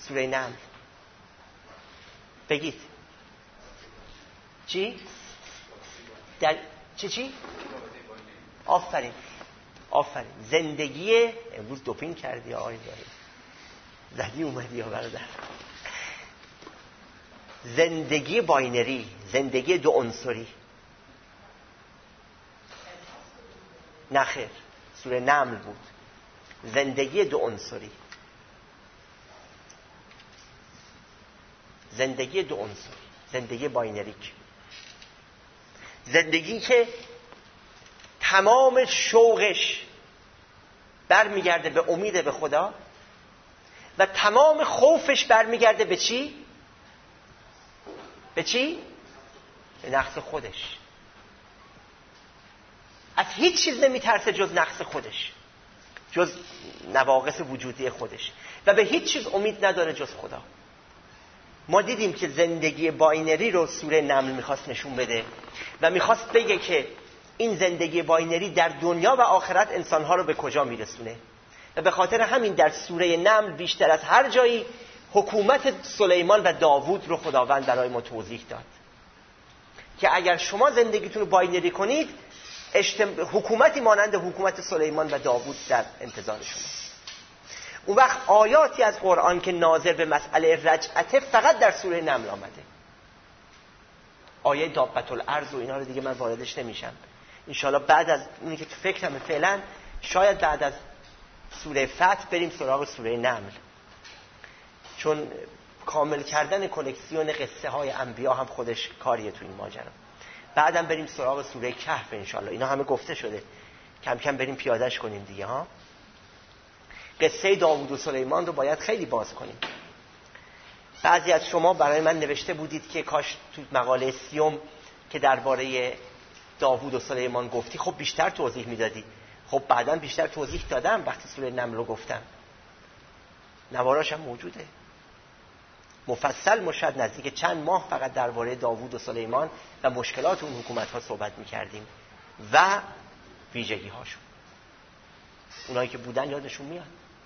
سوره نمل. بگید چی؟ در چی؟ آفرین. زندگی امروز دوپین کردی آقای داری، زدی اومدی یا برادر. زندگی باینری، زندگی دو عنصری. نخیر، سوره نمل بود. زندگی دو عنصری، زندگی دو عنصری، زندگی باینریک، زندگی که تمام شوقش برمیگرده به امید به خدا و تمام خوفش برمیگرده به چی؟ به چی؟ به نقص خودش. از هیچ چیز نمیترسه جز نقص خودش، جز نواقص وجودی خودش، و به هیچ چیز امید نداره جز خدا. ما دیدیم که زندگی باینری رو سوره نمل میخواست نشون بده و میخواست بگه که این زندگی باینری در دنیا و آخرت انسانها رو به کجا میرسونه. و به خاطر همین در سوره نمل بیشتر از هر جایی حکومت سلیمان و داوود رو خداوند برای ما توضیح داد که اگر شما زندگیتون رو باینری کنید، حکومتی مانند حکومت سلیمان و داوود در انتظار شما. اون وقت آیاتی از قرآن که ناظر به مسئله رجعته فقط در سوره نمل آمده. آیه دابت الارض و اینا رو دیگه من واردش نمیشم. انشاءالله بعد از اونی که فکرم فعلا، شاید بعد از سوره فتح بریم سراغ سوره نمل، چون کامل کردن کلکسیون قصه های انبیا هم خودش کاریه تو این ماجرا. بعدم بریم سراغ سوره کهف انشاءالله. اینا همه گفته شده، کم کم بریم پیادهش کنیم دیگه ها. قصه داوود و سلیمان رو باید خیلی باز کنیم. بعضی از شما برای من نوشته بودید که کاش تو مقاله 30 که درباره داوود و سلیمان گفتی خب بیشتر توضیح میدادی. خب بعداً بیشتر توضیح دادم وقتی سوره نمل رو گفتم، نواراش هم موجوده مفصل، مشد نزدیک چند ماه فقط درباره داوود و سلیمان و مشکلات اون حکومت‌ها صحبت می‌کردیم و ویژگی‌هاشون. اونایی که بودن یادشون میاد.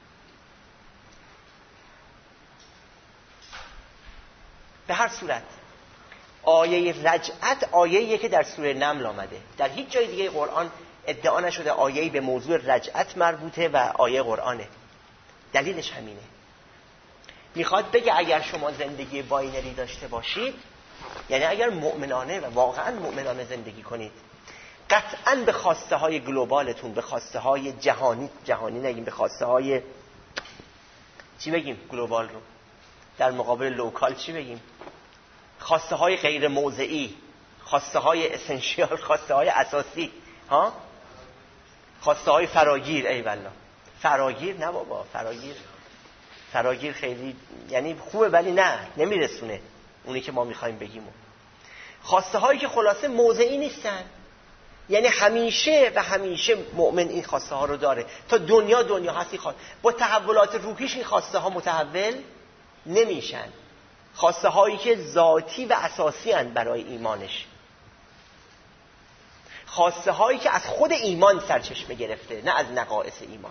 به هر صورت آیه رجعت آیه‌ایه که در سوره نمل آمده. در هیچ جای دیگه قرآن ادعا نشده آیه‌ای به موضوع رجعت مربوطه و آیه قرآنه. دلیلش همینه. میخواد بگه اگر شما زندگی باینری داشته باشید، یعنی اگر مؤمنانه و واقعا مؤمنانه زندگی کنید، قطعاً به خواسته های گلوبالتون، به خواسته های جهانی نگیم، به خواسته های چی بگیم گلوبال رو در مقابل لوکال چی بگیم، خواسته های غیر موضعی، خواسته های اسنشیال، خواسته های اساسی ها، خواسته های فراگیر. ای والله فراگیر نه بابا، فراگیر خیلی یعنی خوبه ولی نه نمیرسونه اونی که ما میخوایم بگیم. خواسته هایی که خلاصه موضعی نیستن، یعنی همیشه و همیشه مؤمن این خواسته ها رو داره تا دنیا هستی. با تحولات روحیش این خواسته ها متحول نمیشن. خواسته هایی که ذاتی و اساسی هستند برای ایمانش، خواسته هایی که از خود ایمان سرچشمه گرفته، نه از نقائص ایمان.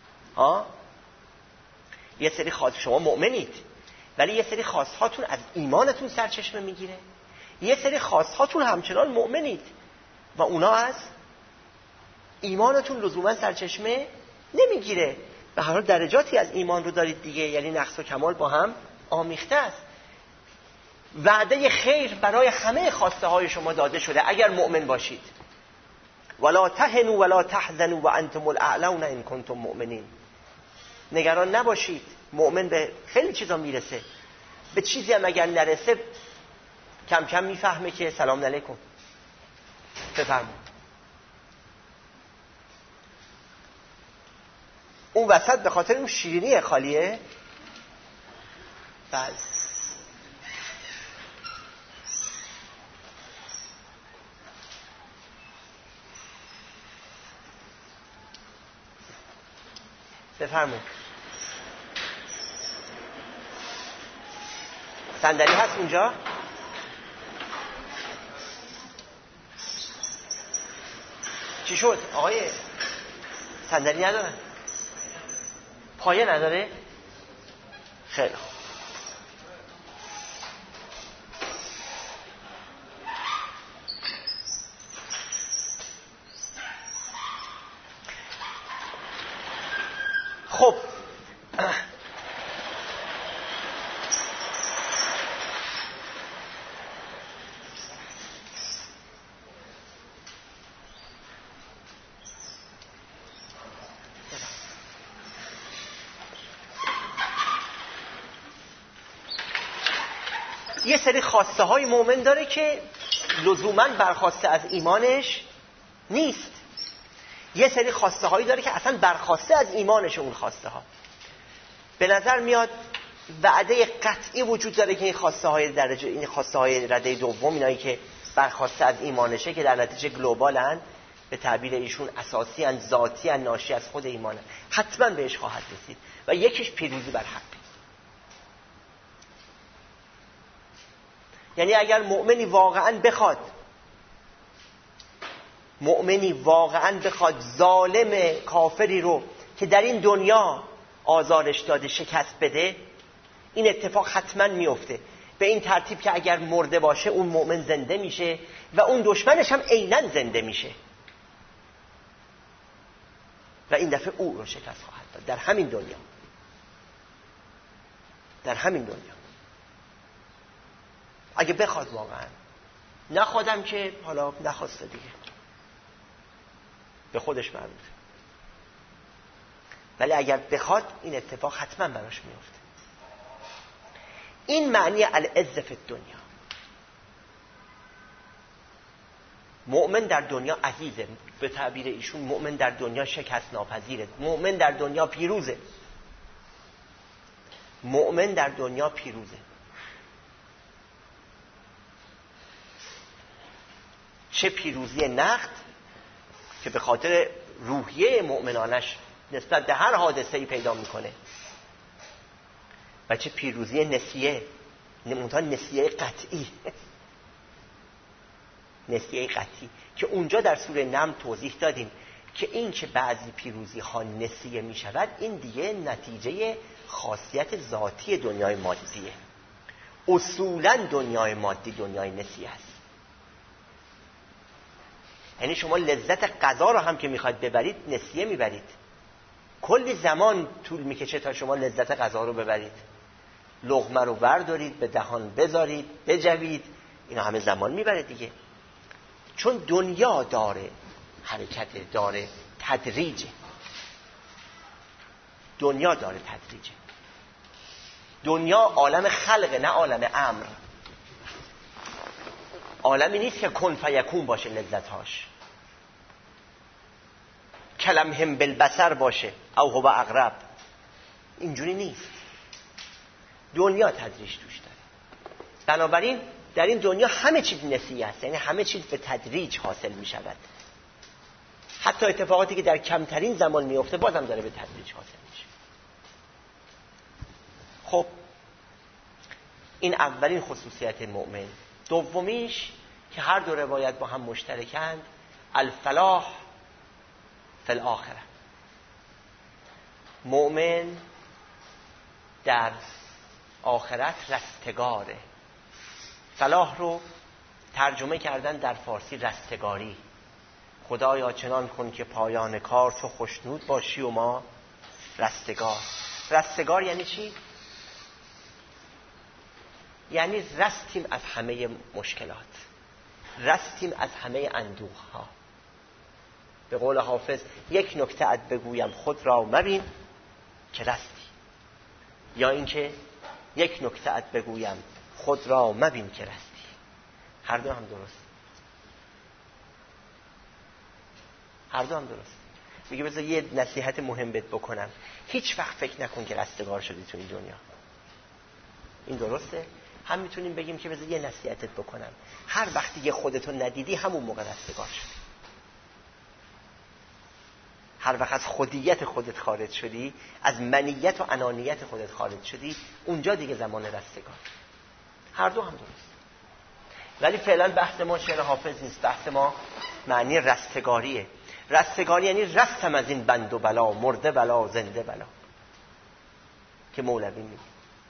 یه سری شما مؤمنید ولی یه سری خواستهاتون از ایمانتون سرچشمه میگیره، یه سری خواستهاتون همچنان مؤمنید و اونا از ایمانتون لزوما سرچشمه نمیگیره. به هر حال درجاتی از ایمان رو دارید دیگه، یعنی نقص و کمال با هم آمیخته است. وعده خیر برای همه خواسته های شما داده شده اگر مؤمن باشید. ولا تهنوا ولا تحزنوا وانتم الاعلون ان کنتم مؤمنین. نگران نباشید. مؤمن به خیلی چیزا میرسه، به چیزی هم اگر نرسه کم کم میفهمه که سلام علیکم. بفرمایید. اون وسط به خاطر اون شیرینی خالیه. بله بفرمایید. صندلی هست اونجا؟ چی شد آقای؟ صندلی ندارن؟ پایه نداره؟ خیلی خوب. یه سری خواسته های مؤمن داره که لزوماً برخواسته از ایمانش نیست. یه سری خواسته هایی داره که اصلا برخواسته از ایمانش. اون خواسته ها به نظر میاد وعده قطعی وجود داره که این خواسته های درجه، این خواسته های رده دوم، اینایی که برخواسته از ایمانشه، که در نتیجه گلوبالن، به تعبیر ایشون اساسی ان، ذاتی ان، ناشی از خود ایمانن، حتما بهش خواهد رسید. و یکیش پیروزی بر حق. یعنی اگر مؤمنی واقعاً بخواد ظالم کافری رو که در این دنیا آزارش داده شکست بده، این اتفاق حتما میفته، به این ترتیب که اگر مرده باشه اون مؤمن زنده میشه و اون دشمنش هم عیناً زنده میشه و این دفعه او رو شکست خواهد داد در همین دنیا. اگه بخواد واقعاً، نخوادم که حالا نخواسته دیگه، به خودش مربوطه. ولی اگر بخواد این اتفاق حتما براش میفته. این معنی العز فی الدنیا. مؤمن در دنیا عزیزه، به تعبیر ایشون مؤمن در دنیا شکست ناپذیره، مؤمن در دنیا پیروزه. چه پیروزی نقد که به خاطر روحیه مؤمنانش نسبت به هر حادثه‌ای پیدا میکنه، و چه پیروزی نسیه، نسیه قطعی که اونجا در سوره نمل توضیح دادیم که این که بعضی پیروزی ها نسیه می شود، این دیگه نتیجه خاصیت ذاتی دنیای مادیه. اصولا دنیای مادی دنیای نسیه است. یعنی شما لذت غذا رو هم که میخواید ببرید نسیه میبرید. کلی زمان طول میکشه تا شما لذت غذا رو ببرید. لقمه رو بردارید، به دهان بذارید، بجوید، اینا همه زمان میبره دیگه. چون دنیا داره حرکت، داره تدریجه. دنیا عالم خلقه، نه عالم امر. عالمی نیست که کن فیکون باشه لذتهاش، کلمهم بالبصر باشه او هو اقرب. اینجوری نیست. دنیا تدریج توش داره. بنابراین در این دنیا همه چیز نسیه است، یعنی همه چیز به تدریج حاصل می شود. حتی اتفاقاتی که در کمترین زمان میفته بازم داره به تدریج حاصل میشه. خب این اولین خصوصیت مؤمن. دومیش که هر دو روایت با هم مشترکند، الفلاح فی الاخره. مؤمن در آخرت رستگاره. فلاح رو ترجمه کردن در فارسی رستگاری. خدایا چنان کن که پایان کار تو خوشنود باشی و ما رستگار. رستگار یعنی چی؟ یعنی رستیم از همه مشکلات، رستیم از همه اندوه ها. به قول حافظ یک نکته ات بگویم خود را مبین که رستی، یا اینکه یک نکته ات بگویم خود را مبین که رستی. هر دو هم درست. میگه بذار یه نصیحت مهم بهت بکنم، هیچ وقت فکر نکن که رستگار شدی تو این دنیا. این درسته؟ هم میتونیم بگیم که بذار یه نصیحتت بکنم، هر وقتی یه خودتو ندیدی همون موقع رستگار شدی. هر وقت از خودیت خودت خارج شدی، از منیت و انانیت خودت خارج شدی، اونجا دیگه زمان رستگار. هر دو هم درست. ولی فعلا بحث ما شعر حافظ نیست، بحث ما معنی رستگاریه. رستگاری یعنی رستم از این بند و بلا، مرده بلا زنده بلا که مولوی میگه.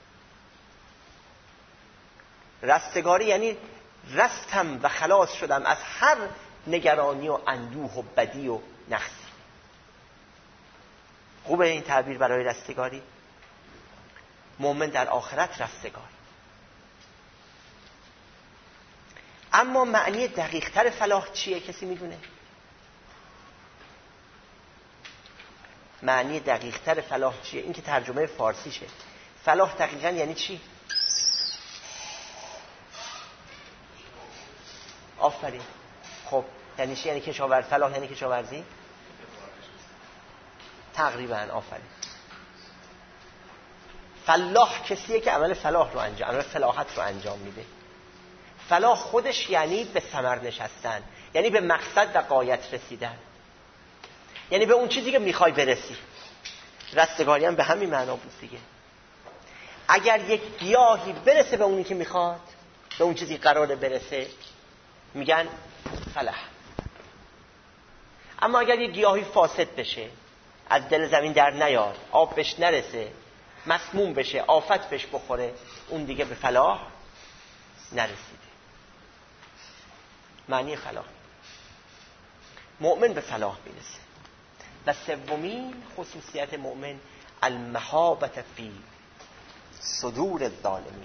رستگاری یعنی رستم و خلاص شدم از هر نگرانی و اندوه و بدی و نقصی. خوبه این تعبیر برای رستگاری؟ مؤمن در آخرت رستگار. اما معنی دقیق‌تر فلاح چیه؟ کسی میدونه؟ معنی دقیق‌تر فلاح چیه؟ این که ترجمه فارسیشه. فلاح دقیقاً یعنی چی؟ آفرین. خب یعنی چی؟ یعنی کشاورز. فلاح یعنی کشاورزی؟ تقریبا. آفرین. فلاح کسیه که عمل فلاح رو عمل فلاحت رو انجام میده. فلاح خودش یعنی به ثمر نشستن، یعنی به مقصد و غایت رسیدن، یعنی به اون چیزی که میخوای برسی. رستگاری هم به همین معنا بود دیگه. اگر یک گیاهی برسه به اونی که میخواد، به اون چیزی قراره برسه، میگن فلاح. اما اگر یک گیاهی فاسد بشه، از دل زمین در نیاد، آب بهش نرسه، مسموم بشه، آفت بهش بخوره، اون دیگه به فلاح نرسیده. معنی فلاح. مؤمن به فلاح میرسه. و سومین خصوصیت مؤمن المحابة فی صدور الظالمین.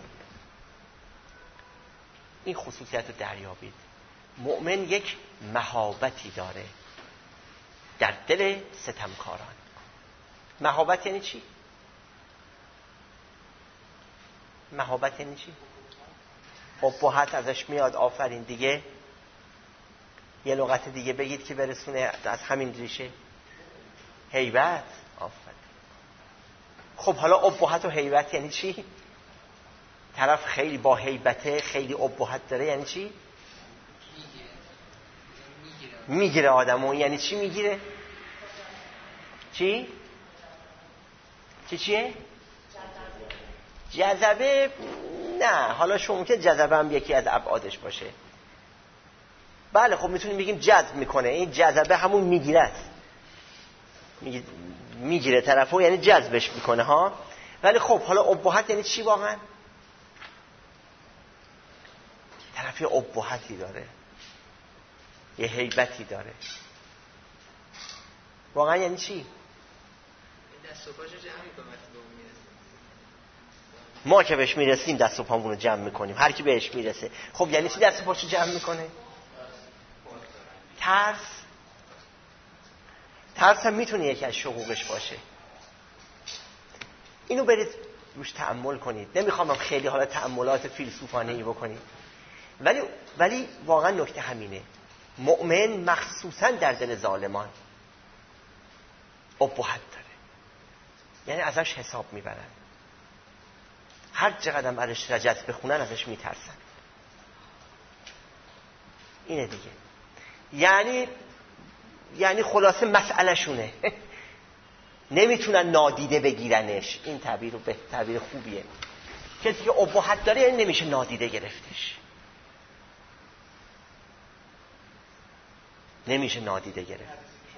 این خصوصیت رو دریابید. مؤمن یک محابتی داره در دل ستمکاران. محابت یعنی چی؟ محابت یعنی چی؟ ابهت ازش میاد. آفرین دیگه. یه لغت دیگه بگید که برسونه از همین ریشه. هیبت. آفرین. خب حالا ابهت و هیبت یعنی چی؟ طرف خیلی با هیبته، خیلی ابهت داره، یعنی چی؟ میگیره آدمو. یعنی چی میگیره؟ چی؟ چیه؟ جذبه. نه، حالا شما که جذبه هم یکی از ابعادش باشه. بله خب میتونیم بگیم جذب میکنه. این جذبه همون میگیره است. میگیره طرفو، یعنی جذبش میکنه ها. ولی خب حالا ابهت یعنی چی واقعا؟ طرف یه ابهتی داره، یه هیبتی داره. واقعا یعنی چی؟ دست و پاشو جمع میکنه. ما که بهش میرسیم دست و پامون رو جمع میکنیم. هر کی بهش میرسه. خب یعنی چی دست و پاشو جمع میکنه؟ ترس هم میتونه یکی از شقوقش باشه. اینو برید روش تأمل کنید. نمیخوام خیلی حالا تأملات فیلسوفانه‌ای بکنید، ولی واقعا نکته همینه. مؤمن مخصوصا در دل ظالمان ابهت داره، یعنی ازش حساب میبرن. هر چقدر ازش رجز بخونن ازش میترسن. اینه دیگه. یعنی خلاصه مسئله شونه. نمیتونن نادیده بگیرنش. این تعبیر خوبیه. کسی که ابهت داره یعنی نمیشه نادیده گرفتش. نمیشه نادیده گرفت.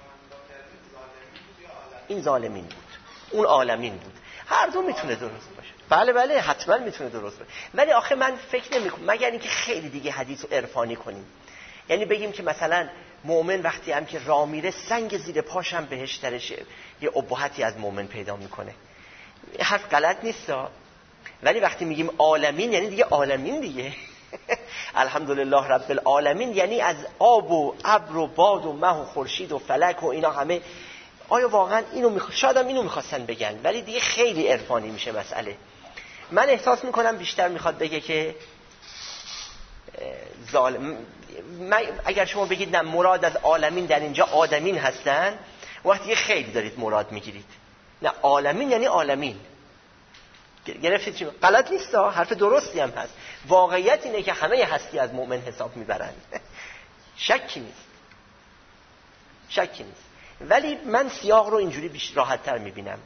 این ظالمین بود، اون عالمین بود. هر دو میتونه درست باشه. بله حتما میتونه درست باشه. ولی آخه من فکر نمیکنم، مگر اینکه خیلی دیگه حدیث رو عرفانی کنیم. یعنی بگیم که مثلا مؤمن وقتی هم که راه میره سنگ زیر پاشم بهش درشه، یه ابهتی از مؤمن پیدا میکنه. حرف غلط نیست ولی وقتی میگیم عالمین یعنی دیگه عالمین دیگه. الحمدلله رب العالمین یعنی از آب و ابر و باد و مه و خورشید و فلک و اینا همه. آیا واقعا شاید هم اینو میخواستن بگن، ولی دیگه خیلی عرفانی میشه مسئله. من احساس میکنم بیشتر میخواد بگه که اگر شما بگید نه مراد از عالمین در اینجا آدمین هستن، وقتی خیلی دارید مراد میگیرید. نه، عالمین یعنی عالمین. گرفتید چی؟ غلط نیست، حرف درستی هم هست. واقعیت اینه که همه هستی از مؤمن حساب میبرن. شکی نیست. ولی من سیاق رو اینجوری راحت تر میبینم.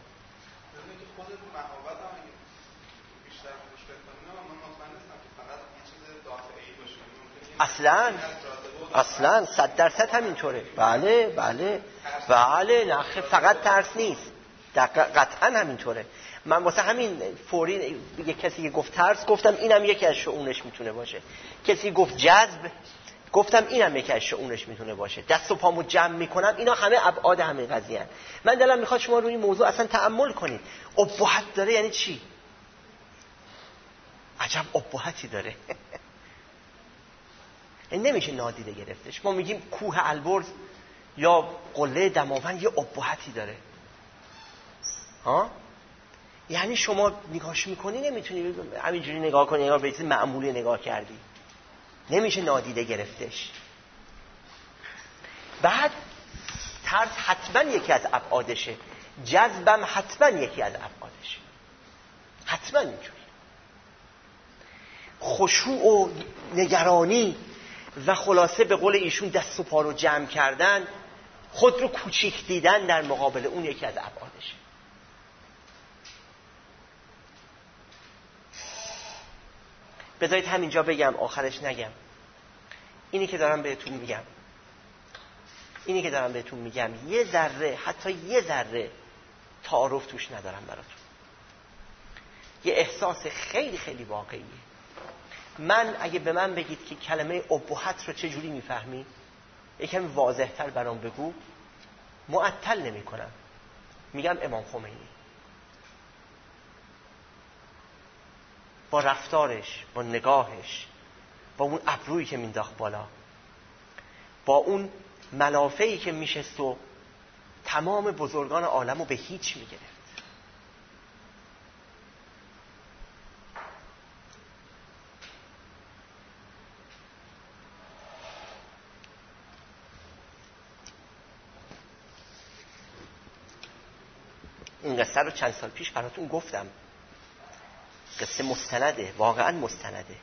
اصلا 100% همینطوره. بله نه فقط ترس نیست، قطعا همینطوره. من واسه همین فوری یه کسی که گفت ترس گفتم اینم یکی از شؤونش میتونه باشه. کسی گفت جذب گفتم اینم یکی از شؤونش میتونه باشه. دست و پامو جمع میکنم. اینا همه ابعاد همین قضیه هست. من دلم میخواد شما روی این موضوع اصلا تأمل کنید. ابهت داره یعنی چی؟ عجب ابهتی داره. این نمیشه نادیده گرفتش. ما میگیم کوه البرز یا قله دماوند یه ابهتی داره. یعنی شما نگاهش میکنی نمیتونی همینجوری نگاه کنی، انگار به چیز معمولی نگاه کردی. نمیشه نادیده گرفتش. بعد ترس حتما یکی از ابعادشه، جذبم حتما یکی از ابعادشه، حتما اینجوری. خشوع و نگرانی و خلاصه به قول ایشون دست و پا رو جمع کردن، خود رو کوچیک دیدن در مقابل اون یکی از ابعادشه. بذارید همینجا بگم، آخرش نگم. اینی که دارم بهتون میگم یه ذره، حتی یه ذره تعارف توش ندارم براتون. یه احساس خیلی خیلی واقعیه. من اگه به من بگید که کلمه ابهت رو چجوری میفهمی، یکم واضح‌تر برام بگو، معطل نمی کنم، میگم امام خمینی. با رفتارش، با نگاهش، با اون ابرویی که مینداخت بالا، با اون ملافه‌ای که میشست و تمام بزرگان عالم رو به هیچ میگرفت. این قصه رو چند سال پیش براتون گفتم. قصه مستنده، واقعا مستنده.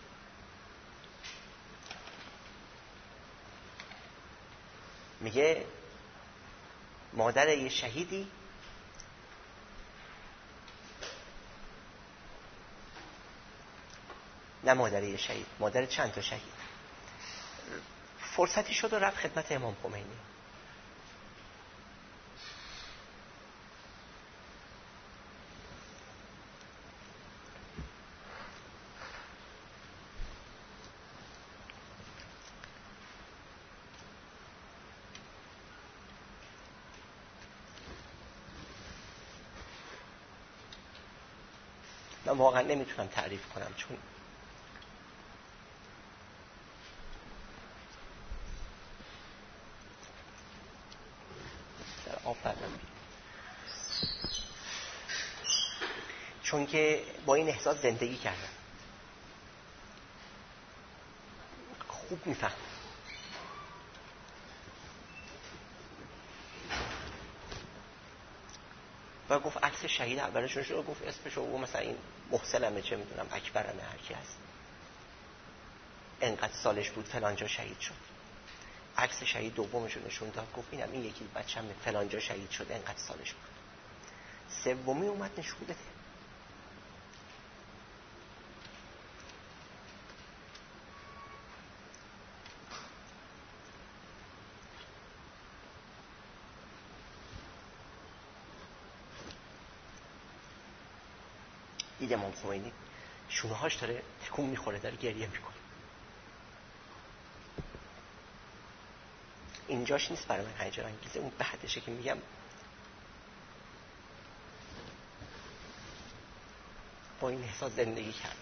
میگه مادر یه شهیدی نه مادر یه شهید، مادر چند تا شهید، فرصتی شد و رفت خدمت امام خمینی. من واقعا نمیتونم تعریف کنم، چون در آب بردم، چون که با این احساس زندگی کردم. خوب میفهم. و گفت عکس شهید اولشون شد، گفت اسمشو، و مثلا این محسنمه، چه میدونم اکبرمه، هر کی هست، انقدر سالش بود فلانجا شهید شد. عکس شهید دومشو نشون داد، گفت اینم این یکی بچه‌م فلانجا شهید شد، انقدر سالش بود. سومی اومد نشون بده. دید امام خمینی شونه‌هاش داره تکون میخوره، داره گریه میکنه. اینجاش نیست برای من هیجان انگیزه، اون بعدشه که میگم با این احساس زندگی کردم.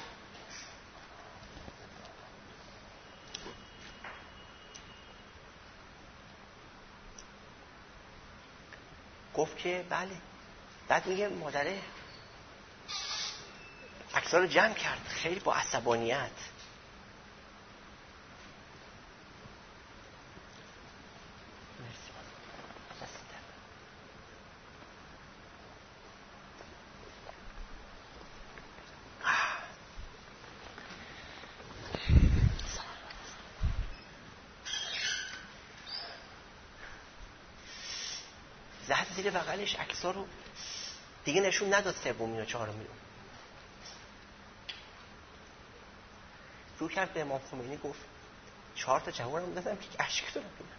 گفت که بله. بعد میگه مادره عکس‌ها رو جمع کرد، خیلی با عصبانیت. زد زیر بغلش عکس‌ها رو، دیگه نشون نداد سومی و چهارمی رو. رو کرد به امام خمینی، گفت 4 تا جوانم دادم که اشک دارم بینم.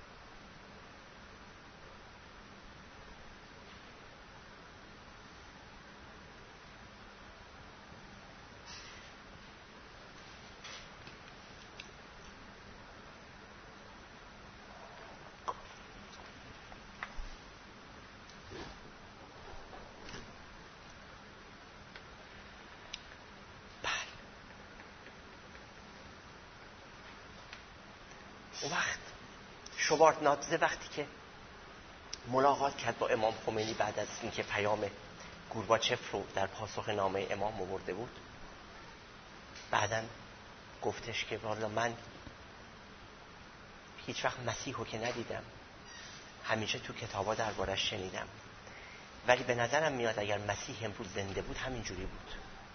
اون وقت شوارتنادزه وقتی که ملاقات کرد با امام خمینی بعد از اینکه پیام گورباچف رو در پاسخ نامه امام آورده بود، بعداً گفتش که والا من هیچ وقت مسیح رو که ندیدم، همیشه تو کتابا دربارش شنیدم، ولی به نظرم میاد اگر مسیح امروز زنده بود همین جوری بود.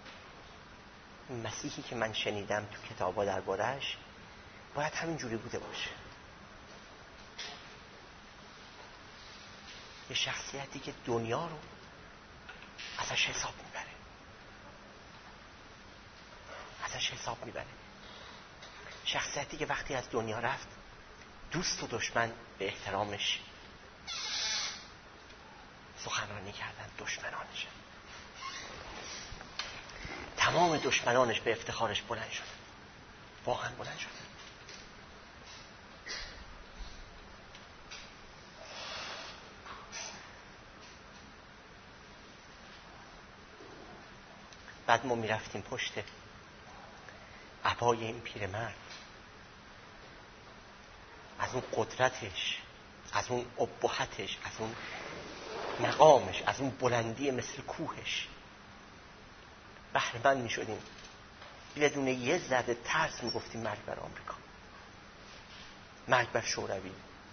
مسیحی که من شنیدم تو کتابا دربارش باید همین جوری بوده باشه. یه شخصیتی که دنیا رو ازش حساب میبره. شخصیتی که وقتی از دنیا رفت دوست و دشمن به احترامش سخنرانی کردن. دشمنانش، تمام دشمنانش به افتخارش بلند شدن، واقعا بلند شدن. بعد ما میرفتیم پشت عبای این پیرمرد، از اون قدرتش، از اون ابهتش، از اون مقامش، از اون بلندی مثل کوهش بهره مند میشدیم. بدون یه ذره ترس میگفتیم مرگ بر آمریکا، مرگ بر شوروی،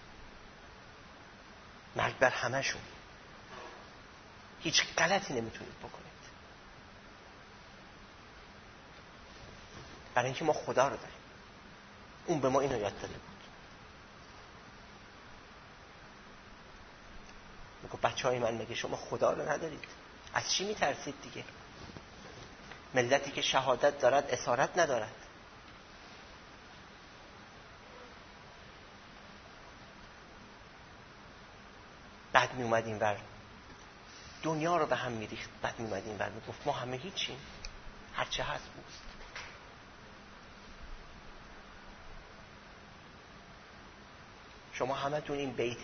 مرگ بر همشون. هیچ غلطی نمیتونید بکنید، برای اینکه ما خدا رو داریم. اون به ما اینو یاد داده بود. میگه بچه‌های من، مگه شما خدا رو ندارید؟ از چی میترسید دیگه؟ ملتی که شهادت دارد اسارت ندارد. بعد می اومد این ور دنیا رو به هم میریخت. بعد می اومد این ور میگفت ما همه هیچیم، هرچه هست بوست. شما همه تون این بیت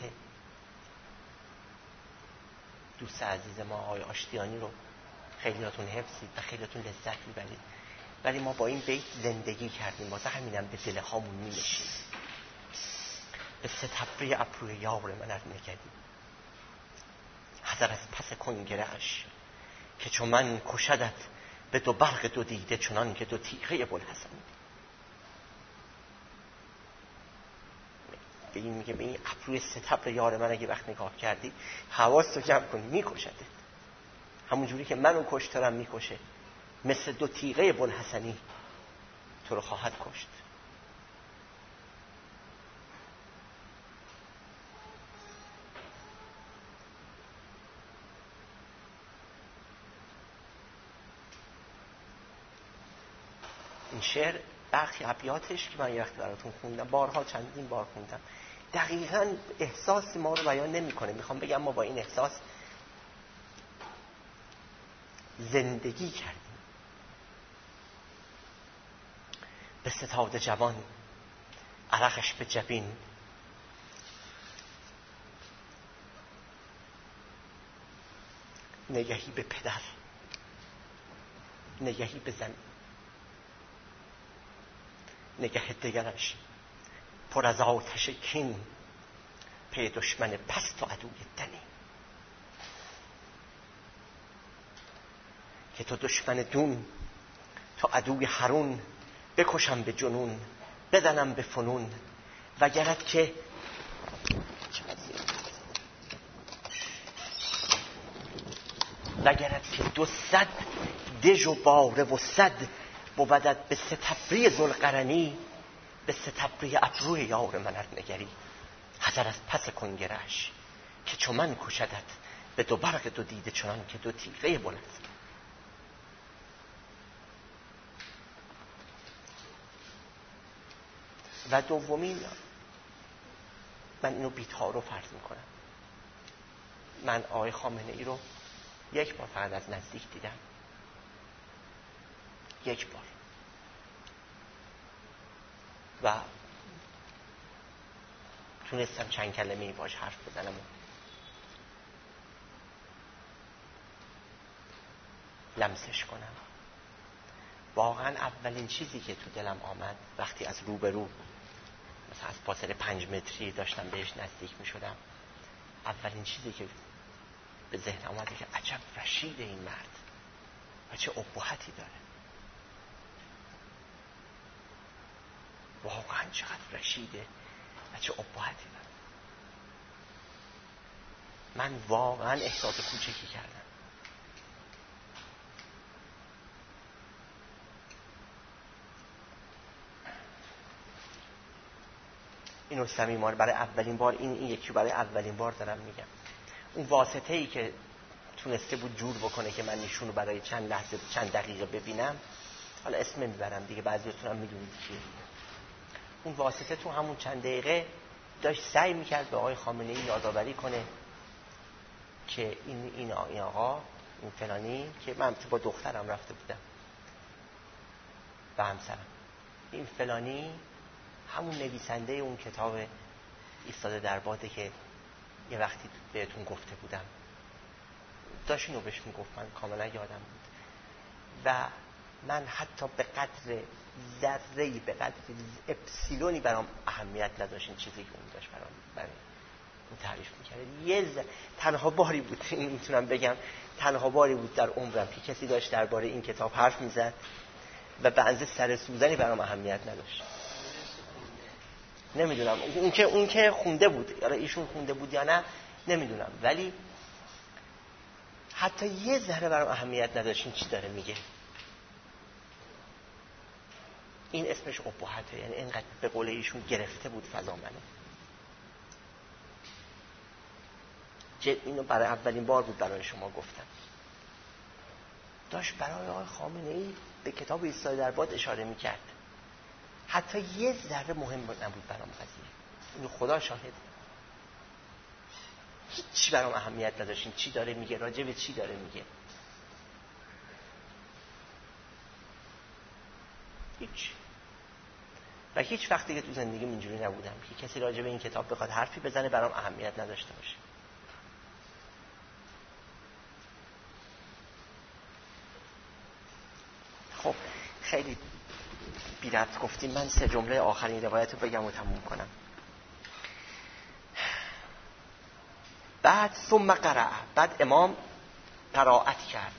دوست عزیز ما آقای آشتیانی رو خیلیاتون حفظید و خیلیاتون لذت میبرید، ولی ما با این بیت زندگی کردیم. واسه همینم به دل هامون می‌نشینه. به ستبری ابروی یار من ار نگری، حذر از پس کنگره‌اش که چون من کشدت به دو برق دو دیده، چنان که دو تیغه بوالحسن. به این میگه به این ابروی ستبر یار من اگه وقت نگاه کردی حواستو جمع کنی، میکشدت. همون جوری که منو کشت دارم میکشه، مثل دو تیغه بوالحسنی تو رو خواهد کشت. این شعر برخی ابیاتش که من یه وقت براتون خوندم، بارها چندین بار خوندم، دقیقاً احساس ما رو بیان نمی‌کنه. میخوام بگم ما با این احساس زندگی کردیم. به ستاد جوان عرقش به جبین، نگهی به پدر، نگهی به زمین، نگه دگرش پر از آتش کین، پی دشمن پست و عدوی دنی. که تو دشمن دون، تو عدوی حرون، بکشم به جنون، بزنم به فنون. وگرت که دو صد دژ و باره و صد، بودت به ستبری ذوالقرنی، به ستبری ابروی یار من ار نگری. حذر از پس کنگره‌اش که چون من کشدت به دو برق دو دیده، چنان که دو تیغه بوالحسن. و دومین، من اینو بی‌تعارف فرض میکنم، من آقای خامنه ای رو یک بار فقط از نزدیک دیدم، یک بار، و تونستم چند کلمه‌ای باش حرف بزنم. لمسش کنم. واقعا اولین چیزی که تو دلم آمد وقتی از روبرو، مثلا از فاصله 5 متری داشتم بهش نزدیک می شدم، اولین چیزی که به ذهن آمده که عجب رشید این مرد و چه ابهتی داره. واقعا چقدر رشیده و چه ابهتی من واقعا احساس کوچکی کردم. اینو صمیمانه برای اولین بار این یکی برای اولین بار دارم میگم. اون واسطه ای که تونسته بود جور بکنه که من ایشونو برای چند لحظه چند دقیقه ببینم، حالا اسم میبرم دیگه، بعضیاتون هم میدونید کیه. اون واسطه تو همون چند دقیقه داشت سعی میکرد به آقای خامنه‌ای یادآوری کنه که این آقا، این فلانی، که من با دخترم رفته بودم و همسرم، این فلانی همون نویسنده اون کتاب ایستاده در باده که یه وقتی بهتون گفته بودم، داشت اینو بهش میگفت، من کاملا یادم بود. و من حتی به قدر ذره‌ای، به قدر اپسیلونی برام اهمیت نداشت این چیزی که اون داشت برام اون تعریف میکرد. تنها باری بود، میتونم بگم تنها باری بود در عمرم که کسی داشت درباره این کتاب حرف میزد و به اندازه سر سوزنی برام اهمیت نداشت. نمیدونم اون که خونده بود، یا ایشون خونده بود یا نه نمیدونم، ولی حتی یه ذره برام اهمیت نداشت این چی داره میگه. این اسمش ابهته، یعنی اینقدر به قول ایشون گرفته بود فضا منو. اینو برای اولین بار بود برای شما گفتم. داشت برای آقای خامنه‌ای به کتاب ایستاده در باد اشاره میکرد. حتی یه ذره مهم نبود برام قضیه. اینو خدا شاهد. هیچی برام اهمیت نداشت این چی داره میگه، راجع به چی داره میگه. هیچ. و هیچ وقتی که تو زندگیم اینجوری نبودم که کسی راجع به این کتاب بخواد حرفی بزنه برام اهمیت نداشته باشه. خب خیلی بی ربط گفتیم. من 3 جمله آخرین روایت رو بگم و تموم کنم. بعد ثم قرأ، بعد امام قرائت کرد،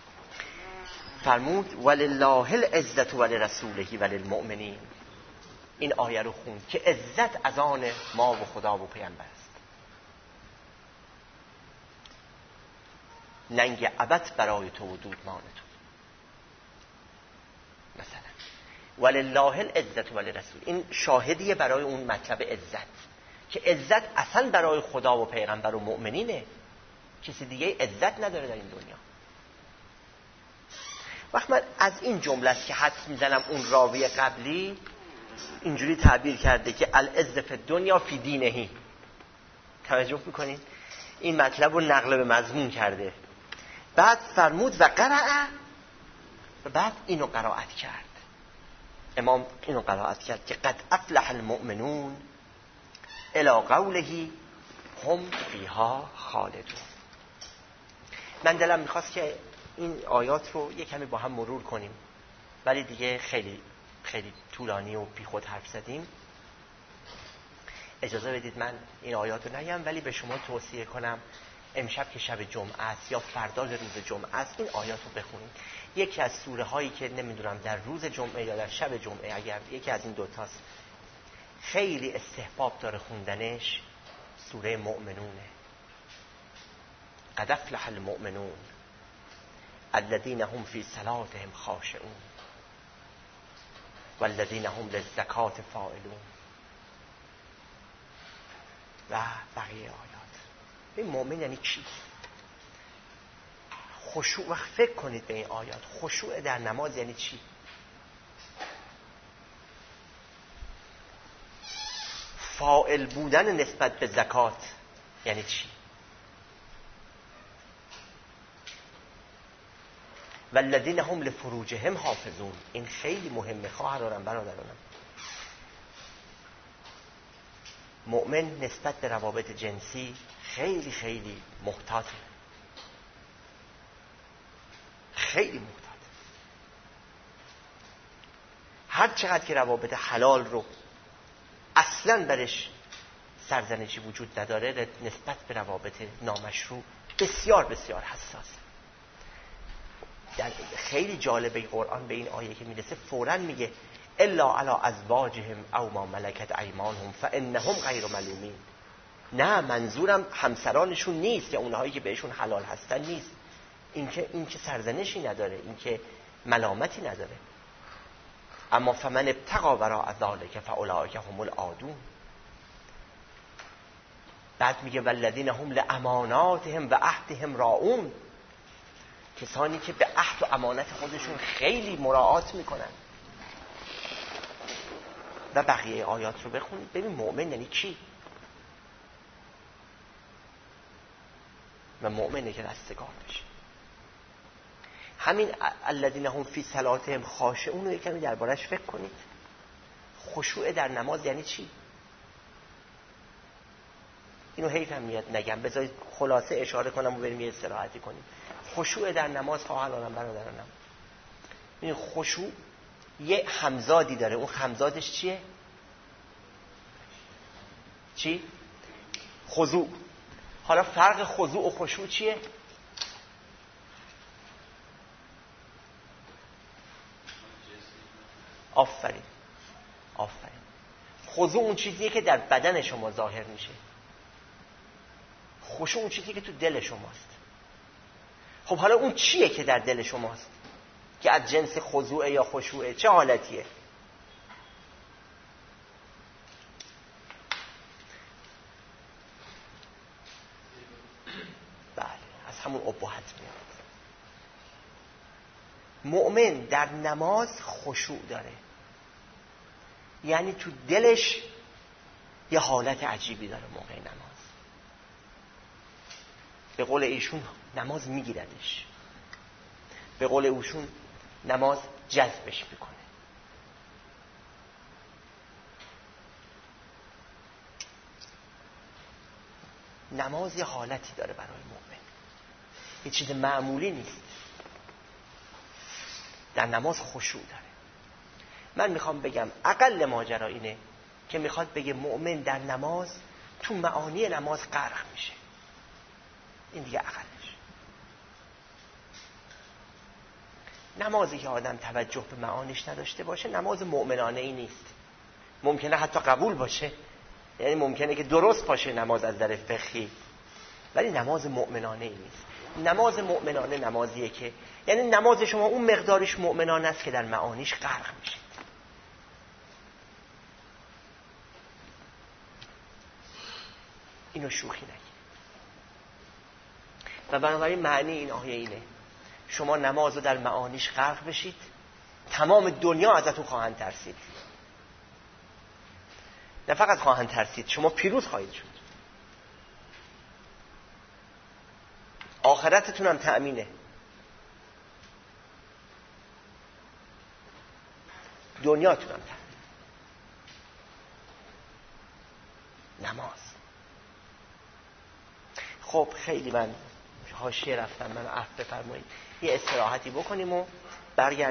فرمود ولله العزة ولرسوله وللمؤمنین. این آیه رو خوند که عزت از آن ما و خدا و پیامبر است. ننگ ابد برای تو و دودمان تو. مثلا ولله العزة ولرسوله، این شاهدیه برای اون مطلب عزت، که عزت اصلا برای خدا و پیغمبر و مؤمنینه. کسی دیگه عزت نداره در این دنیا. وقت من از این جمله است که حدس میزنم اون راوی قبلی اینجوری تعبیر کرده که العزة فی الدنیا فی دینهی. توجه میکنین؟ این مطلب رو نقل به مضمون کرده. بعد فرمود و قرأ، و بعد اینو قرائت کرد. امام اینو قرائت کرد که قد افلح المؤمنون الی قوله هم فیها خالدون. من دلم میخواست که این آیات رو یک کمی با هم مرور کنیم، ولی دیگه خیلی خیلی طولانی و بی خود حرف زدیم. اجازه بدید من این آیات رو نگم، ولی به شما توصیه کنم امشب که شب جمعه است یا فردا روز جمعه است این آیات رو بخونید. یکی از سوره هایی که نمیدونم در روز جمعه یا در شب جمعه، اگر یکی از این دوتاست خیلی استحباب داره خوندنش، سوره مؤمنونه. قد افلح المؤمنون الذين هم في صلاتهم خاشعون والذين هم للزکات فاعلون و بقیه آیات. این مؤمن یعنی چی؟ خشوع. وقت فکر کنید به این آیات. خشوع در نماز یعنی چی؟ فاعل بودن نسبت به زکات یعنی چی؟ والذین هم لفروجهم حافظون. این خیلی مهمه خواهرانم برادرانم. مؤمن نسبت به روابط جنسی خیلی خیلی محتاطه، خیلی محتاط. هر چقدر که روابط حلال رو اصلاً برش سرزنشی وجود نداره، نسبت به روابط نامشروع بسیار بسیار حساسه. در خیلی جالبه قرآن به این آیه که میرسه فوراً میگه الا علی ازواجهم او ما ملکت ایمانهم فانهم غیر ملومین. نه، منظورم همسرانشون نیست یا اونهایی که بهشون حلال هستن نیست. این که سرزنشی نداره، این که ملامتی نداره. اما فمن ابتغى وراء ذلك فاولئک هم العادون. بعد میگه والذین هم لاماناتهم و عهدهم راعون. کسانی که به عهد و امانت خودشون خیلی مراعات میکنن. و بقیه آیات رو بخونید ببین مؤمن یعنی کی. و مؤمنه که رستگار بشه. همین الذین هم فی صلاتهم خاشعون رو یکمی دربارش فکر کنید. خشوع در نماز یعنی چی؟ اینو حیف هم میاد نگم، بذارید خلاصه اشاره کنم و بریم یه استراحتی کنیم. خشوع در نماز خواهرانم برادرانم، این خشوع یه همزادی داره. اون همزادش چیه؟ چی؟ خضوع. حالا فرق خضوع و خشوع چیه؟ آفرین. خضوع اون چیزیه که در بدن شما ظاهر میشه. خشوع اون چیزیه که تو دل شماست. خب حالا اون چیه که در دل شماست که از جنس خضوع یا خشوعه؟ چه حالتیه؟ بله، از همون ابهت میاد. مؤمن در نماز خشوع داره، یعنی تو دلش یه حالت عجیبی داره موقع نماز. به قول ایشون نماز میگیردش، به قول ایشون نماز جذبش میکنه. نماز یه حالتی داره برای مؤمن، یه چیز معمولی نیست. در نماز خشوع داره. من میخوام بگم اقل ماجرا اینه که میخواد بگه مؤمن در نماز تو معانی نماز غرق میشه. این دیگه اقلش. نمازی که آدم توجه به معانیش نداشته باشه نماز مؤمنانه ای نیست. ممکنه حتی قبول باشه، یعنی ممکنه که درست باشه نماز از نظر فقهی، ولی نماز مؤمنانه ای نیست. نماز مؤمنانه نمازیه که یعنی نماز شما اون مقدارش مؤمنانه است که در معانیش غرق میشید. اینو شوخی نگید. و بنابراین معنی این آیه اینه شما نماز رو در معانیش غرق بشید، تمام دنیا ازتون خواهند ترسید. نه فقط خواهند ترسید، شما پیروز خواهید شد. آخرتتون هم تأمینه. دنیاتون هم تأمینه. نماز. خب خیلی من حاشیه رفتم، من عفو بفرمایید. یه استراحتی بکنیم و برگردیم.